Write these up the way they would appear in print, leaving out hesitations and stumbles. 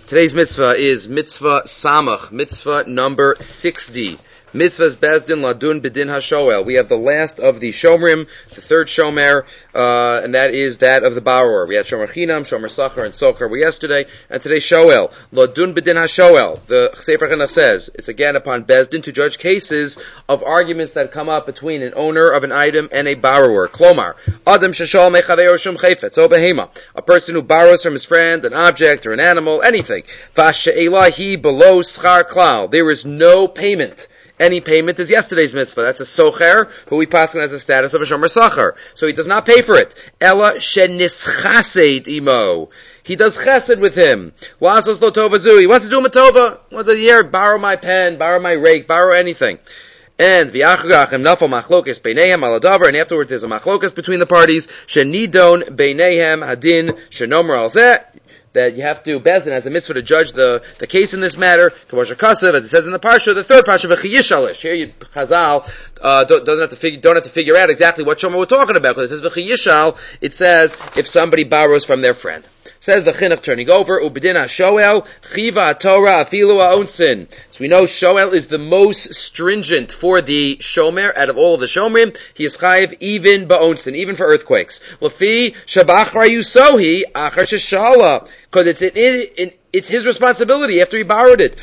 Today's mitzvah is mitzvah samach, mitzvah number 60. Mitzvah's bezdin ladun b'din hashoel. We have the last of the shomrim, the third shomer, and that is that of the borrower. We had shomer chinam, shomer sachar, and socher yesterday, and today shoel. Ladun b'din hashoel. The Sefer Chinuch says it's again upon bezdin to judge cases of arguments that come up between an owner of an item and a borrower. Klomar, adam sheshol mechaveo shum chayfetz o behema. A person who borrows from his friend an object or an animal, anything. Vashe'ela hi below schar klal. There is no payment. Any payment is yesterday's mitzvah. That's a socher, who we pass on as the status of a shomer sachar. So he does not pay for it. Ella shenischaseid imo. He does chesed with him. Lasos lo tova zu. He wants to do him a tova. Once a year, borrow my pen, borrow my rake, borrow anything. And v'yachrachem nafal machlokes beinehem aladavar. And afterwards there's a machlokes between the parties. Shenidon beinehem hadin shenomer al zeh. That you have to, Bezdin has a mitzvah to judge the case in this matter. Kavosha Kasav, as it says in the Parsha, the third Parsha, V'chiyishalish. Here, Chazal don't have to figure out exactly what Shomer we're talking about, because it says V'chiyishal, it says if somebody borrows from their friend. Says the Chinuch turning over, Ubedin HaShoel, Chiva HaTorah, Afilu HaOnsin. So we know Shoel is the most stringent for the Shomer, out of all of the Shomrim. He is chayiv even ba'onsin, even for earthquakes. Lafi, Shabachra Yusohi, Achar Sheshala. Because it's his responsibility after he borrowed it.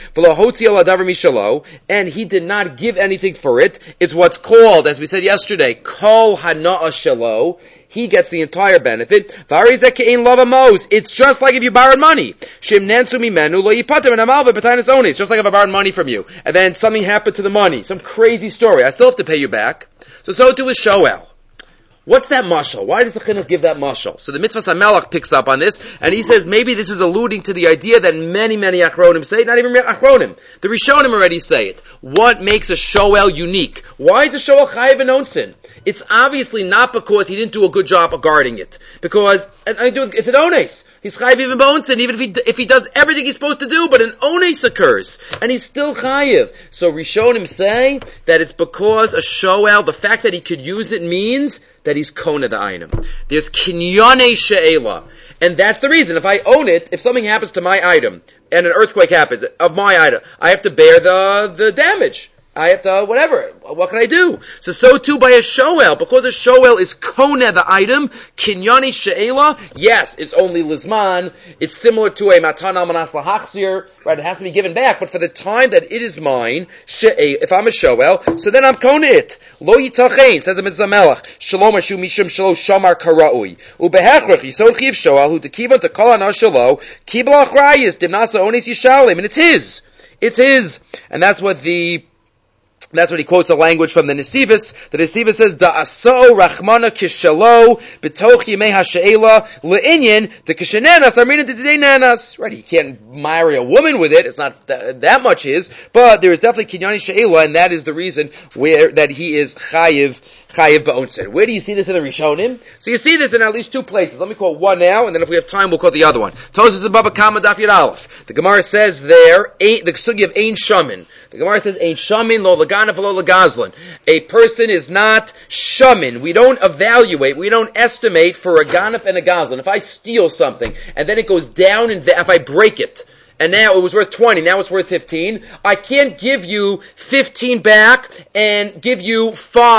And he did not give anything for it. It's what's called, as we said yesterday, Kol Hana'a Shalo. He gets the entire benefit. It's just like if you borrowed money. It's just like if I borrowed money from you, and then something happened to the money, some crazy story. I still have to pay you back. So too is Shoel. What's that mashal? Why does the Chinuch give that mashal? So the Mitzvah Samelach picks up on this, and he says maybe this is alluding to the idea that many Achronim say, not even Achronim. The Rishonim already say it. What makes a Shoel unique? Why is a Shoel chayiv and onsin? It's obviously not because he didn't do a good job of guarding it. Because, it's an ones. He's chayiv even b'onsin, even if he does everything he's supposed to do, but an ones occurs. And he's still chayiv. So Rishonim say that it's because a Shoel, the fact that he could use it means that he's kona the item. There's kinyane she'ela. And that's the reason. If I own it, if something happens to my item, and an earthquake happens of my item, I have to bear the damage. I have to, whatever. What can I do? So too by a shoel, because a shoel is kona the item, kinyani she'ela, yes, it's only lizman. It's similar to a matana manas lahachzir, right? It has to be given back, but for the time that it is mine, if I'm a shoel, so then I'm kona it. Lo yitachein, says the Mitzvah Melech, shalom ashu mishum shalo shamar karaui. Ubehechrech, yisod chiv shoel, hu tekivan tekol ana shalo, kibla achrayis, dimnasa onis yishalim, and it's his. It's his. And that's what he quotes the language from the Nesivus. The Nesivus says, Da'aso rachmana kishalo b'toch yimei ha'she'ela le'inyan dekishenenas armina dedenanas. Right, he can't marry a woman with it. It's not that much his, but there is definitely kinyani she'ela, and that is the reason that he is chayiv ba'onsen. Where do you see this in the Rishonim? So you see this in at least two places. Let me quote one now, and then if we have time, we'll quote the other one. Tosas and Baba Kama Daf Yud Aleph. The Gemara says there, the sugi of Ein Shamin. The Gemara says, Ein Shamin lo laganaf lo lagazlan. A person is not shamin. We don't evaluate, we don't estimate for a ganaf and a gazlan. If I steal something, and then it goes down, if I break it, and now it was worth 20, now it's worth 15, I can't give you 15 back and give you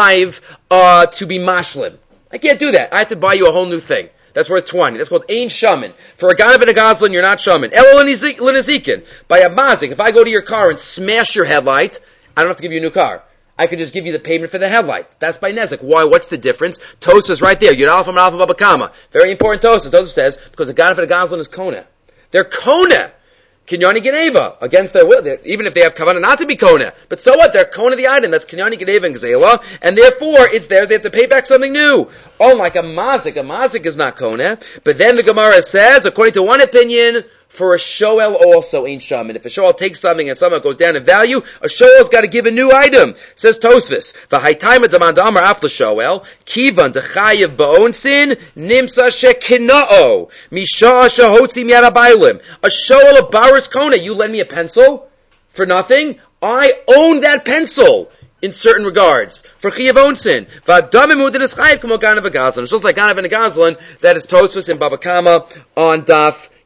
5 to be mashlim. I can't do that. I have to buy you a whole new thing. That's worth 20. That's called Ein Shamin. For a Ganav and a Gazlan, you're not Shamin. Elo l'nezikin. By a mazik, if I go to your car and smash your headlight, I don't have to give you a new car. I could just give you the payment for the headlight. That's by Nezik. Why? What's the difference? Tosas right there. Yud Aleph and Alpha Baba Kama. Very important Tosas. Tosas says, because a Ganav and a Gazlan is Kona. They're Kona. Kinyani Geneva, against their will, even if they have kavanah not to be kona. But so what? They're kona the item. That's Kinyani Geneva and Gzela, and therefore it's theirs. They have to pay back something new. Unlike a mazik is not kona. But then the Gemara says, according to one opinion, for a shoel also ain't shaman. If a shoel takes something and somehow goes down in value, a shoel's got to give a new item. Says Tosfos, v'haytaima demand amar af l'shoel, kivan dechayev ba'onsin, nimsa shekina'o, misha shahotzi miyad habaylim. A shoel of Baris Kona, you lend me a pencil for nothing? I own that pencil. In certain regards, for Chiyav Onsin, V'adamimu din is Chayiv k'mo Ganav v'Gazlan. It's just like Ganav and Gazlan, that is Tosfos in Baba Kama on Daf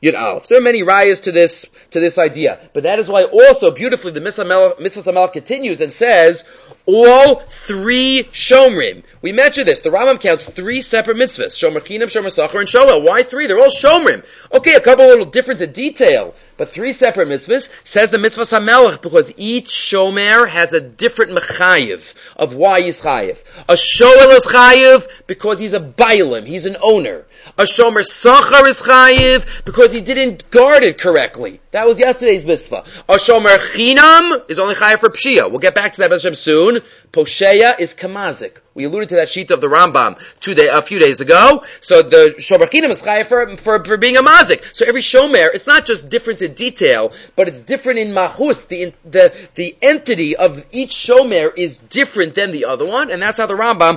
Yud Aleph. So there are many rayas to this idea. But that is why also beautifully the Mitzvah Samelach continues and says, all three Shomrim. We mentioned this. The Rambam counts three separate mitzvahs. Shomer Chinam, Shomer Sachar, and Shoel. Why three? They're all Shomrim. Okay, a couple little difference in detail, but three separate mitzvahs, says the Mitzvah Samelach, because each Shomer has a different mechayiv of why he's chayiv. A Shoel is chayiv because he's a bailim, he's an owner. A Shomer Sachar is chayiv because he didn't guard it correctly. That was yesterday's mitzvah. A Shomer Chinam is only chayiv for Pshia. We'll get back to that Hashem soon. Posheya is kamazik. We alluded to that sheet of the Rambam a few days ago. So the Shomer Chinam is chayiv for being a mazik. So every Shomer, it's not just difference in detail, but it's different in mahus. The entity of each Shomer is different than the other one, and that's how the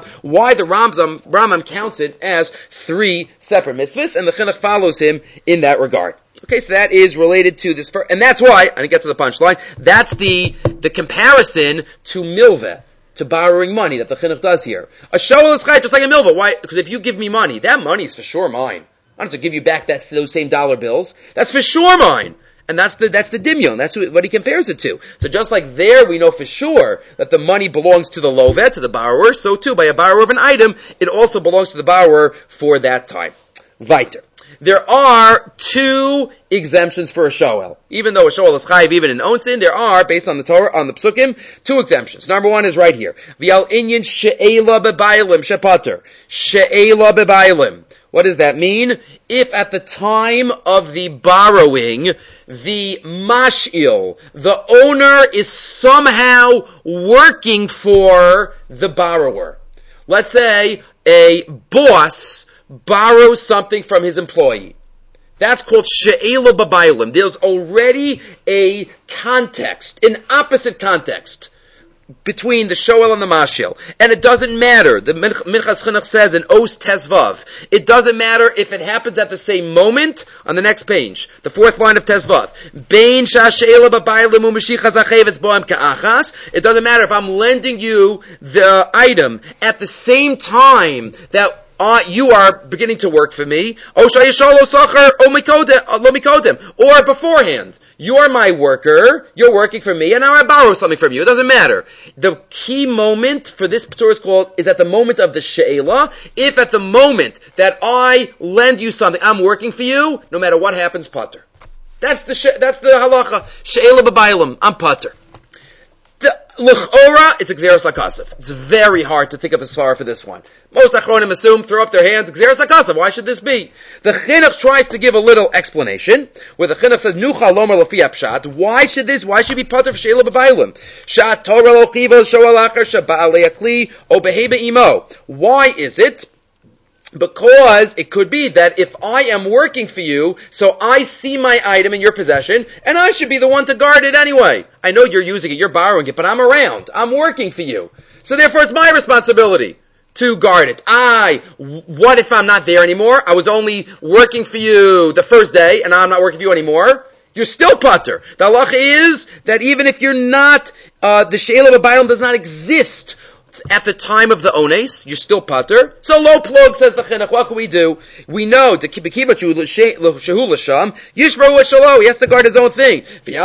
Rambam counts it as three separate mitzvahs, and the Chinuch follows him in that regard. Okay, so that is related to this, and that's why, I didn't get to the punchline, that's the comparison to milveh, to borrowing money that the Chinuch does here. A shoel is chayv just like a milveh. Why? Because if you give me money, that money is for sure mine. I don't have to give you back those same dollar bills. That's for sure mine. And that's the dimyon. That's what he compares it to. So just like there, we know for sure that the money belongs to the lovet, to the borrower, so too, by a borrower of an item, it also belongs to the borrower for that time. Weiter. There are two exemptions for a shoel. Even though a shoel is chayiv even in onsin, there are, based on the Torah, on the psukim, two exemptions. Number one is right here. V'al inyan she'ela bebaylim shepater. She'ela bebaylim. What does that mean? If at the time of the borrowing, the mash'il, the owner, is somehow working for the borrower. Let's say a boss borrows something from his employee. That's called she'ela b'baylim. There's already a context, an opposite context between the shoel and the mashil. And it doesn't matter. The Minchas Chinuch says in Os Tezvav, it doesn't matter if it happens at the same moment on the next page. The fourth line of Tezvav. Bein sha'she'ela b'baylim u'mashichas achevetz bo'em ka'achas. It doesn't matter if I'm lending you the item at the same time that you are beginning to work for me, or beforehand. You are my worker, you're working for me, and now I borrow something from you. It doesn't matter. The key moment for this Torah is at the moment of the she'ela. If at the moment that I lend you something, I'm working for you, no matter what happens, pater. That's the halacha. She'ela b'baylim, I'm pater. L'chora, it's Gzeras HaKasav. It's very hard to think of a svara for this one. Most achronim assume, throw up their hands, Gzeras HaKasav, why should this be? The Chinuch tries to give a little explanation, where the Chinuch says, Nucha lomer lofi apshat, why should be part of she'ela b'baylim? Sha'at Torah lo chiva shoel acher sheba'alei akli o behebe imo. Why is it? Because it could be that if I am working for you, so I see my item in your possession, and I should be the one to guard it anyway. I know you're using it, you're borrowing it, but I'm around. I'm working for you. So therefore it's my responsibility to guard it. What if I'm not there anymore? I was only working for you the first day, and I'm not working for you anymore. You're still pater. The halacha is that even if you're not, the she'ela b'baylim does not exist at the time of the ones, you're still pater. So low plug, says the Chinuch. What can we do? We know to keep shehu l'sham yishmaru shalo. He has to guard his own thing.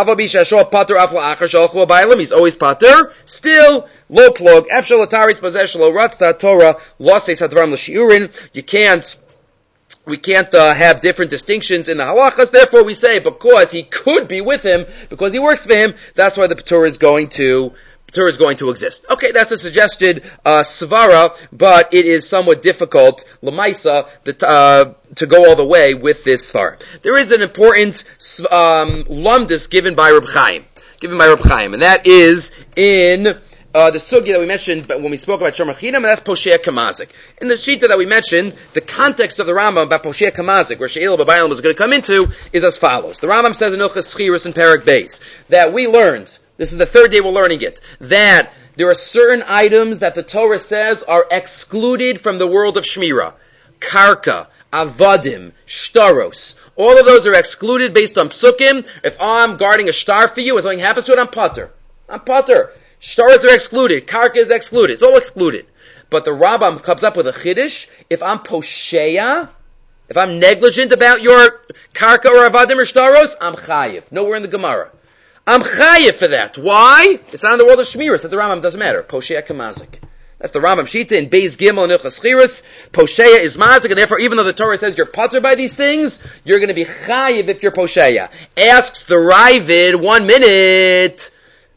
He's always pater. Still low plug. Efshel ataris possess shalo ratzta Torah losei sadvarim l'shiurin. We can't have different distinctions in the halachas. Therefore, we say because he could be with him, because he works for him, that's why the Torah is going to exist. Okay, that's a suggested svara, but it is somewhat difficult, l'maisa, to go all the way with this svara. There is an important lumdus given by Reb Chaim, and that is in the sugya that we mentioned when we spoke about Shomer Chinam, and that's Posheya Kamazik. In the shita that we mentioned, the context of the Rambam about Posheya Kamazik, where she'ela b'baylim is going to come into, is as follows. The Rambam says in Ilchas Schiros in Perek Beis that we learned, this is the third day we're learning it, that there are certain items that the Torah says are excluded from the world of Shmira. Karka, Avadim, Shtaros. All of those are excluded based on psukim. If I'm guarding a star for you and something happens to it, I'm pater. Shtaros are excluded. Karka is excluded. It's all excluded. But the Rambam comes up with a chiddush. If I'm posheya, If I'm negligent about your karka or avadim or shtaros, I'm chayiv. Nowhere in the Gemara. I'm chayiv for that. Why? It's not in the world of Shmira. It's at the Rambam. Doesn't matter. Posheya kamazik. That's the Rambam Shita in Beis Gimel and Ilchas Chiras. Posheya is mazik, and therefore, even though the Torah says you're patur by these things, you're going to be chayiv if you're posheya. Asks the Ravid, 1 minute.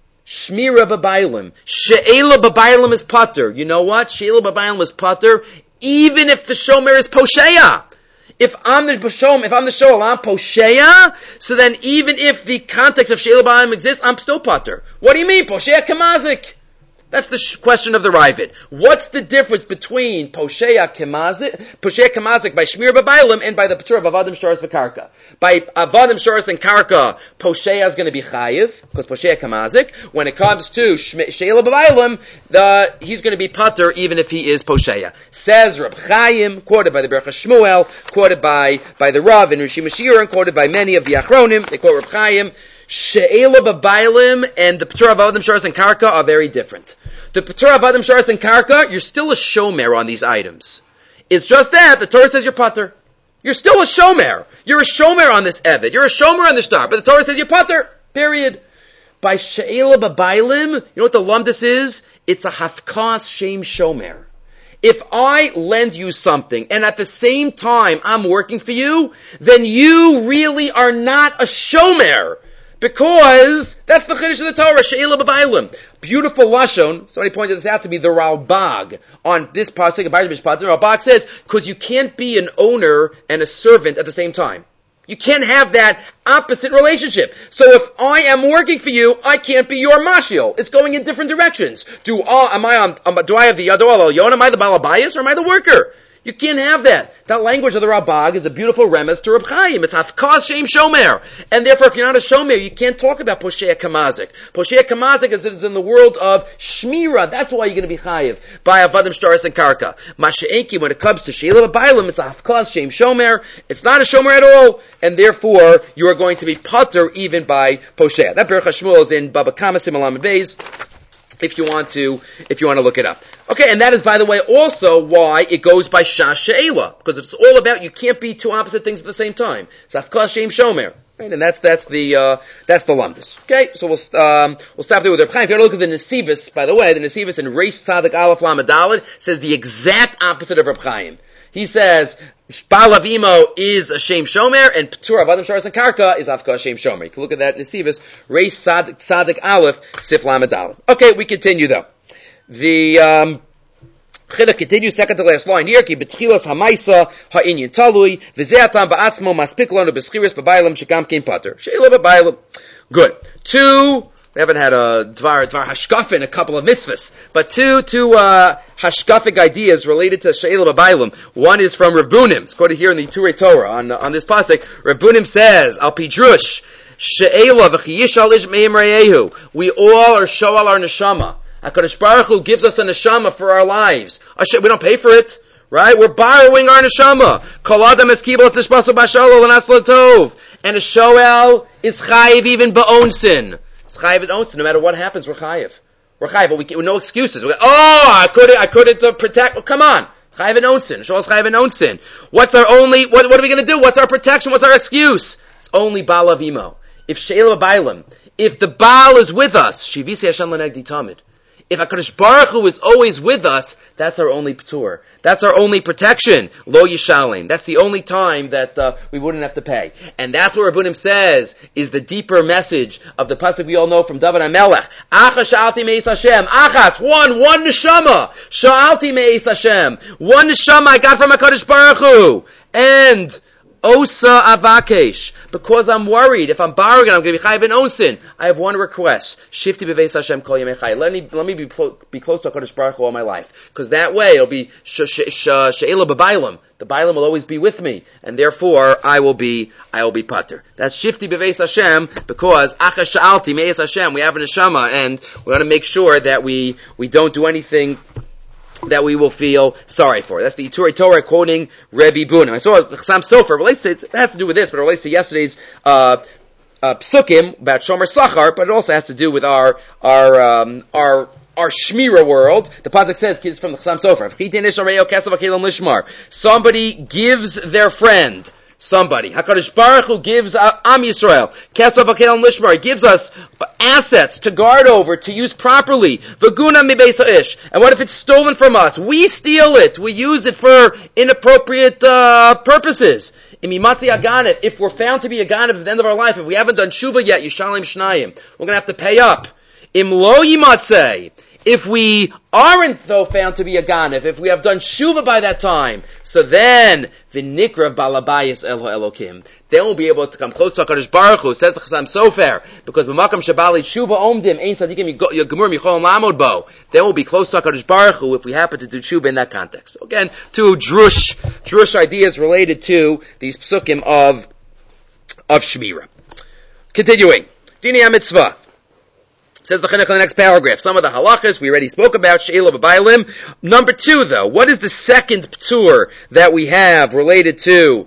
Shmira b'baylim. She'ela b'baylim is patur. You know what? She'ela b'baylim is patur, even if the shomer is posheya. If I'm the shoel, I'm posheya, so then even if the context of she'ela b'baylim exists, I'm still patur. What do you mean? Posheya kamazik. That's the question of the Ravid. What's the difference between Posheya Kamazik by Shmir B'Bailim and by the Patur of Avadim Shoras V'Karka? By Avadim Shoras and Karka, Posheya is going to be Chayiv, because Posheya Kamazik. When it comes to Sheila B'Bailim, he's going to be Patur even if he is Posheya. Says Reb Chaim, quoted by the Berach Shmuel, quoted by the Rav and Rishi Mashiach, and quoted by many of the Achronim. They quote Reb Chaim. She'ela b'baylim and the Patur of Avadim Shoras and Karka are very different. The Patur of Avadim Shoras and Karka, you're still a shomer on these items. It's just that the Torah says you're patur. You're still a shomer. You're a shomer on this eved. You're a shomer on the star, but the Torah says you're patur. Period. By She'ela b'baylim, you know what the lumdus is? It's a hafkas shem shomer. If I lend you something and at the same time I'm working for you, then you really are not a shomer. Because that's the chiddush of the Torah, she'ela b'baylim. Beautiful lashon. Somebody pointed this out to me, the Ralbag on this pasuk. The Ralbag says, because you can't be an owner and a servant at the same time. You can't have that opposite relationship. So if I am working for you, I can't be your mashil. It's going in different directions. Do I have the yado al yon? Am I the balabayas or am I the worker? You can't have that. That language of the Ralbag is a beautiful remes to Reb Chaim. It's hafkas shem shomer. And therefore, if you're not a shomer, you can't talk about Posheya Kamazik. Posheya Kamazik is in the world of Shmira. That's why you're going to be chayiv by Avadim Shtaris and Karka. Masha'enki, when it comes to Sheila B'Bailim, it's a hafkas shem shomer. It's not a shomer at all. And therefore, you are going to be patur even by Posheya. That Berach HaShmuel is in Baba Kama Simalam Beis. If you want to look it up. Okay, and that is, by the way, also why it goes by Shas She'ela, because it's all about you can't be two opposite things at the same time. It's Hafkas Shem Shomer, right? And that's the lumdus. Okay, so we'll stop there with Reb Chaim. If you want to look at the Nesivus, by the way, the Nesivus in Reish Tzadik Aleph Lamed Daled says the exact opposite of Reb Chaim. He says Balav Imo is a Shem Shomer, and Patur of Avadim Shoras and Karka is Hafkas Shem Shomer. You can look at that in Nesivus, Reish Tzadik Aleph Sif Lamed Daled. Okay, we continue though. The Chiddush continues, second to last line here. Ki betchilas hamaisa ha'inyan talui v'ze'atam ba'atzmo maspik lanu b'schiris b'baylam shekam kein pater she'ela b'baylam. Good. Two. We haven't had a dvar hashkafin, a couple of mitzvahs, but two hashkafic ideas related to she'ela b'baylam. One is from Rav Bunim. It's quoted here in the Turei Torah on this pasuk. Rav Bunim says al pidrush she'ela v'chiyishal ish me'im reyehu. We all are shoal our neshama. HaKadosh Baruch Hu gives us a neshama for our lives. We don't pay for it, right? We're borrowing our neshama. Kol adam es kibel es nishpasu b'shalo l'nas l'tov. And a shoel is chayiv even ba'onsin. It's chayiv ba'onsin. No matter what happens, we're chayiv. We're chayiv, but we no excuses. I couldn't protect. Well, come on. Chayiv ba'onsin. Shoel is chayiv ba'onsin. What are we going to do? What's our protection? What's our excuse? It's only ba'al avimo. If she'ela b'baylim, if the Baal is with us, shivisi Hashem l'negdi tamid. If HaKadosh Baruch Hu is always with us, that's our only patur. That's our only protection. Lo yishalim. That's the only time that we wouldn't have to pay. And that's what Rabbunim says is the deeper message of the pasuk we all know from David HaMelech. Achas sha'alti me'is Hashem. Achas, one neshama. Sha'alti me'is Hashem. One neshama I got from HaKadosh Baruch Hu. And Osa avakesh, because I'm worried. If I'm borrowing, I'm going to be chayiv in osin. I have one request: Shifti b'veis Hashem kol yemei chai. Let me be close to HaKadosh Baruch Hu all my life, because that way it'll be she'ela b'baylam. The baylam will always be with me, and therefore I will be pater. That's Shifti b'veis Hashem, because achas sha'alti me'es Hashem. We have a neshama, and we want to make sure that we don't do anything that we will feel sorry for. That's the Turei Torah quoting Rebbe Bunim. I saw Chassam Sofer. It has to do with this, but it relates to yesterday's psukim about Shomer Sachar, but it also has to do with our Shmira world. The pasuk says, kids from the Chassam Sofer, somebody gives their friend, somebody. HaKadosh Baruch Hu gives Am Yisrael, Kesef Akelam Lishmar, gives us assets to guard over, to use properly. V'guna mi beis ha'ish. And what if it's stolen from us? We steal it. We use it for inappropriate purposes. If we're found to be a ganav at the end of our life, if we haven't done tshuva yet, Yishalim Shnayim, we're going to have to pay up. Im lo yimatzeh. If we aren't though found to be a ganav, if we have done tshuva by that time, so then v'nikra balabayis el ha'elokim. They won't be able to come close to HaKadosh Baruch Hu, says the Chassam Sofer, because b'makam shabali tshuva omdim ein tzadikim yagmur michol lamod bo. They won't be close to HaKadosh Baruch Hu if we happen to do tshuva in that context. So again, two drush ideas related to these psukim of Shmira. Continuing, Dini HaMitzvah. Says the Chinuch in the next paragraph. Some of the halachas we already spoke about, She'ela B'Bailim. Number 2 though, what is the second p'tur that we have related to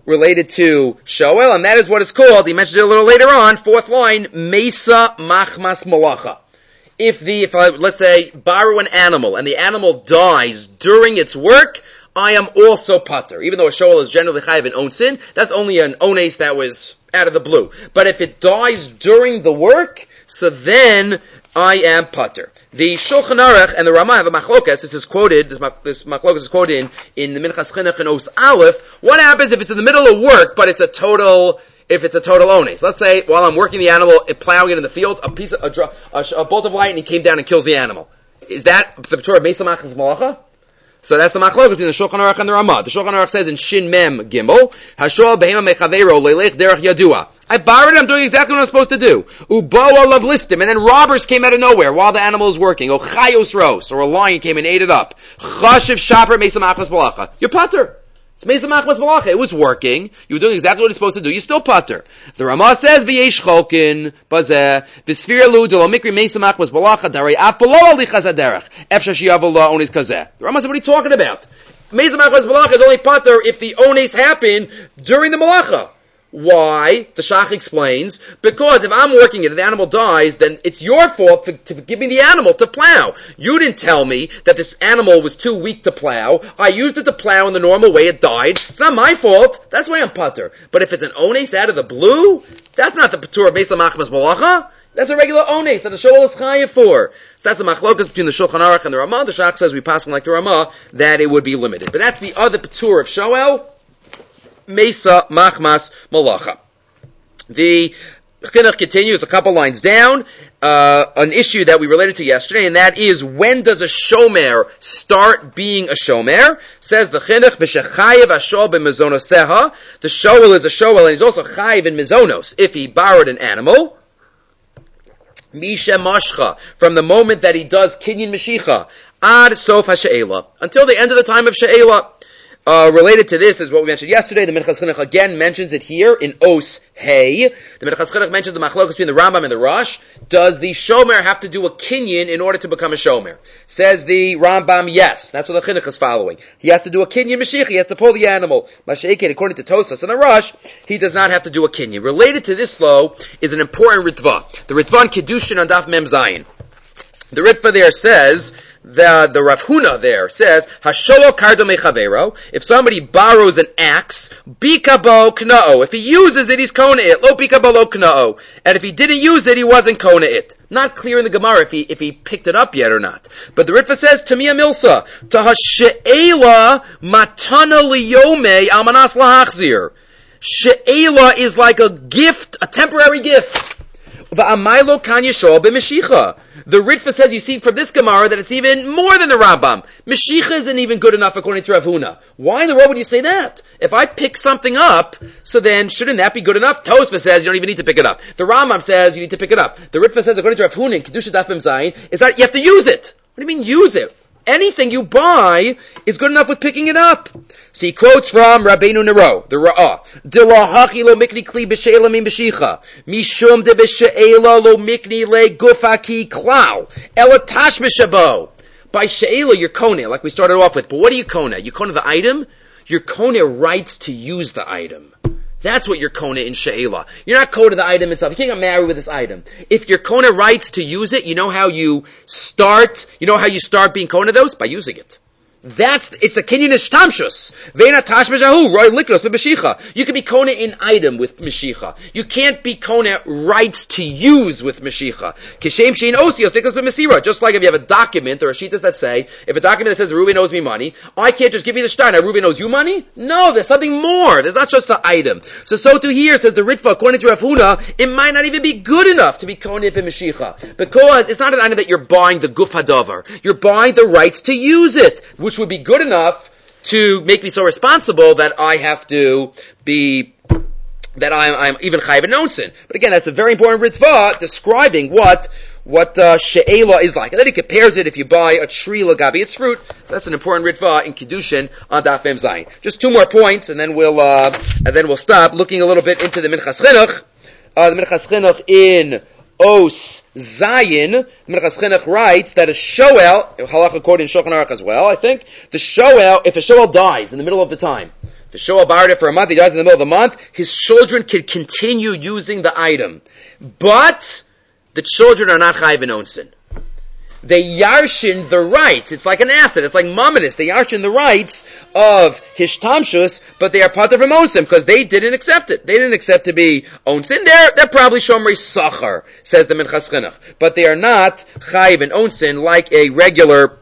Shoel? And that is what is called, he mentions it a little later on, 4th line, Mesa Machmas Malacha. If I, let's say, borrow an animal, and the animal dies during its work, I am also pater. Even though a Shoel is generally chayiv in onsin, that's only an ones that was out of the blue. But if it dies during the work, so then I am pater. The Shulchan Aruch and the Ramah have a machlokas. This machlokas is quoted in the Minchas Chinuch in Os Aleph. What happens if it's in the middle of work, but it's a total ones? Let's say while I'm working the animal, plowing it in the field, a bolt of lightning came down and kills the animal. Is that the p'tur of Mesa Machmas Malacha? So that's the machlokas between the Shulchan Aruch and the Ramah. The Shulchan Aruch says in Shin Mem Gimel, Hashol behema mechaveiro leilech derech yadua. I borrowed it, I'm doing exactly what I'm supposed to do. Uboa lav listim, and then robbers came out of nowhere while the animal is working. Or chayos ros, or a lion came and ate it up. Chashiv shaper mesa machmas malacha. You're pater. It's mesa machmas malacha. It was working. You were doing exactly what it's supposed to do. You're still pater. The Ramah says v'yesh cholkin bazeh v'sfira lu delo mikri mesa machmas malacha darei af below alichas aderech efsha shiyavu la onis kazeh. The Ramah said, what are you talking about? Mesa machmas malacha is only pater if the ones happen during the malacha. Why? The Shach explains, because if I'm working it and the animal dies, then it's your fault for giving the animal to plow. You didn't tell me that this animal was too weak to plow. I used it to plow in the normal way, it died. It's not my fault. That's why I'm pater. But if it's an ones out of the blue, that's not the patur of Mesa Machmas Malacha. That's a regular ones that the Shoel is chayiv for. So that's a machlokas between the Shulchan Aruch and the Ramah. The Shach says we pass on like the Ramah, that it would be limited. But that's the other patur of Shoel. Mesa Machmas Malacha. The Chinuch continues a couple lines down, an issue that we related to yesterday, and that is, when does a shomer start being a shomer? Says the Chinuch, v'shechayiv hashol b'mezonoseha. The shoel is a shoel, and he's also chayiv in mezonos, if he borrowed an animal. Misha mashcha, from the moment that he does kinyan meshicha, ad sof ha'she'ela, until the end of the time of she'ela. Related to this is what we mentioned yesterday. The Minchas Chinuch again mentions it here in Os Hey. The Minchas Chinuch mentions the machlokas between the Rambam and the Rosh. Does the shomer have to do a kinyan in order to become a shomer? Says the Rambam, yes. That's what the Chinuch is following. He has to do a kinyan mashich. He has to pull the animal. Masha'ikid, according to Tosas and the Rosh, he does not have to do a kinyan. Related to this, though, is an important Ritva. The Ritva in Kiddushin on Daf Mem Zayin. The Ritva there says, the Rav Huna there says, Hasholo kardo mechavero, if somebody borrows an axe, bikabo kna'o. If he uses it, he's kona it. Lo bikabo lo kna'o. And if he didn't use it, he wasn't kona it. Not clear in the Gemara if he picked it up yet or not. But the Ritva says, Tamia Milsa, Tahashe'ela matana liyome almanas lahachzir. She'ela is like a gift, a temporary gift. Va'amailo kan yishol b'meshicha. The Ritva says, you see from this Gemara that it's even more than the Rambam. Meshicha isn't even good enough according to Rav Huna. Why in the world would you say that? If I pick something up, so then shouldn't that be good enough? Tosfos says you don't even need to pick it up. The Rambam says you need to pick it up. The Ritva says, according to Rav Huna in Kedusha Daf Mem Zayin, is that you have to use it. What do you mean use it? Anything you buy is good enough with picking it up. So he quotes from Rabbeinu Nero, the Ra'ah. De la hachi lo mikni kli b'she'ela min b'shicha. Mishum de b'she'ela lo mikni le gufaki klau. Ela tash b'shabo. By she'ela, you're kona, like we started off with. But what are you kona? You kona the item? You're kona rights to use the item. That's what you're kona in she'ela. You're not kona the item itself. You can't get married with this item. If you're kona rights to use it, you know how you start being kona those? By using it. It's the kinyan ishtamshus. Ve'ena tash mejahu, roi likros b'mashicha. You can be kona in item with mashicha. You can't be kona rights to use with mashicha. Kishem shein osios likros b'masira. Just like if you have a document or a sheetas that say, if a document that says Reuven owes me money, I can't just give you the shtar. Now Reuven owes you money? No, there's something more. There's not just the item. So too here, says the Ritva, according to Rav Huna, it might not even be good enough to be kona b'mashicha. Because it's not an item that you're buying the guf hadavar. You're buying the rights to use it, which would be good enough to make me so responsible that I have to be, that I'm even chayiv and onsin. But again, that's a very important ritva describing what she'ela is like. And then he compares it if you buy a tree lagabi its fruit. That's an important ritva in Kiddushin on Daf Mem Zayin. Just 2 more points, and then we'll stop looking a little bit into the Minchas Chinuch. The Minchas Chinuch in Os Zayin, Minchas Chinuch writes that a shoel, halach according to Shulchan Aruch as well, I think, if a shoel dies in the middle of the time, the shoel borrowed it for a month, he dies in the middle of the month, his children can continue using the item. But the children are not chayiv and onsin. They yarshin the rights. It's like an asset. It's like mamonis. They yarshin the rights of hishtamshus, but they are part of onsin because they didn't accept it. They didn't accept to be onsin. They're probably shomrei sachar, says the Minchas Chinuch, but they are not chayiv and onsin like a regular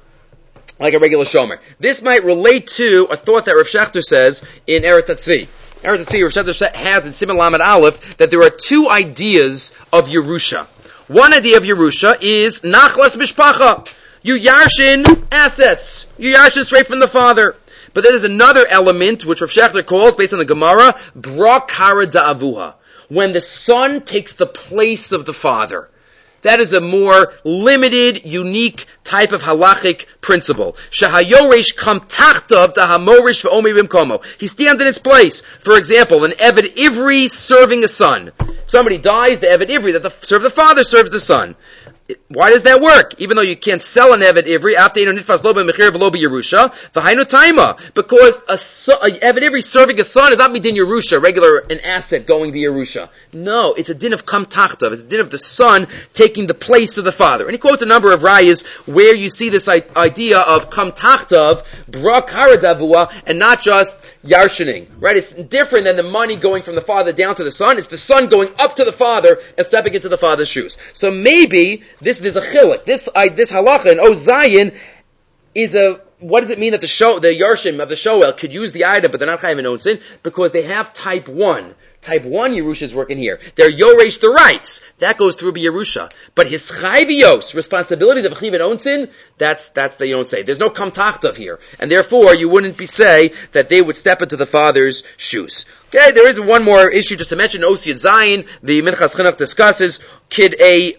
shomer. This might relate to a thought that Rav Shechter says in Eretz Tzvi. Eretz Tzvi, Rav Shechter has in Siman Lamed Aleph that there are 2 ideas of Yerusha. One idea of Yerusha is nachlas mishpacha. You yarshin assets. You yarshin straight from the father. But then there's another element, which Rav Shechter calls, based on the Gemara, bra kara da'avuha. When the son takes the place of the father. That is a more limited, unique type of halachic principle. Shahayoresh kam tachtav dahamorish v'omi bimkomo. He stands in its place. For example, an Eved Ivri serving a son. If somebody dies, the Eved Ivri that serves the father serves the son. Why does that work? Even though you can't sell an Eved Ivri, after nitfas lo b'mechir v'lo b'Yerusha, v'hainu taima, because a Eved Ivri serving a son is not midin Yerusha, an asset going to Yerusha. No, it's a din of kam tachtav. It's a din of the son taking the place of the father. And he quotes a number of rayas where you see this idea of kam tachtav, bra karadavua, and not just yarshining. Right? It's different than the money going from the father down to the son. It's the son going up to the father and stepping into the father's shoes. So maybe there's a chilik. This halacha in Oz Zayin is what does it mean that the Yarshim of the Shoel could use the item, but they're not chayiv and onsin? Because they have type 1. Type 1 Yerusha is working here. They're yoresh the rights. That goes through by Yerusha. But his chayvios, responsibilities of chayiv and onsin, that's that you don't say. There's no kam tachtav here. And therefore, you wouldn't say that they would step into the father's shoes. Okay, there is one more issue just to mention. Osiyat Zayin, the Minchas Chinuch discusses, could a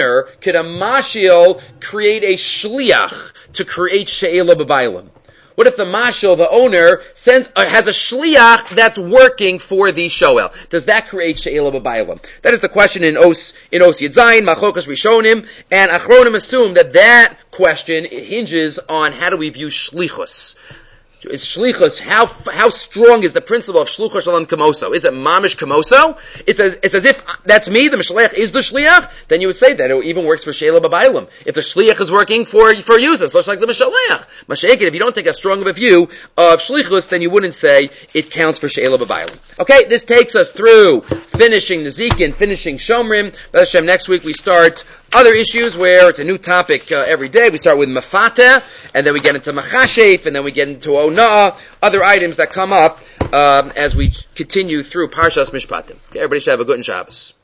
mashil create a shliach to create she'ela b'baylim? What if the mashal, the owner, has a shliach that's working for the shoel? Does that create she'ela b'baylim? That is the question in Os Yed Zayin, Machokas Rishonim, and Achronim assume that question hinges on how do we view shlichus. Is shlichus, how strong is the principle of shluchos shalom kamoso? Is it mamish kamoso? It's as if that's me, the mishleach is the shliach, then you would say that it even works for she'ela b'baylim. If the shliach is working for users, so it's like the mishleach. Masha'ekin, if you don't take as strong of a view of shlichus, then you wouldn't say it counts for she'ela b'baylim. Okay, this takes us through finishing Nezikin, finishing Shomrim. Hashem, next week we start other issues where it's a new topic every day. We start with Mafata, and then we get into Machashef, and then we get into Ona'ah, other items that come up as we continue through Parshas Mishpatim. Okay, everybody should have a good Shabbos.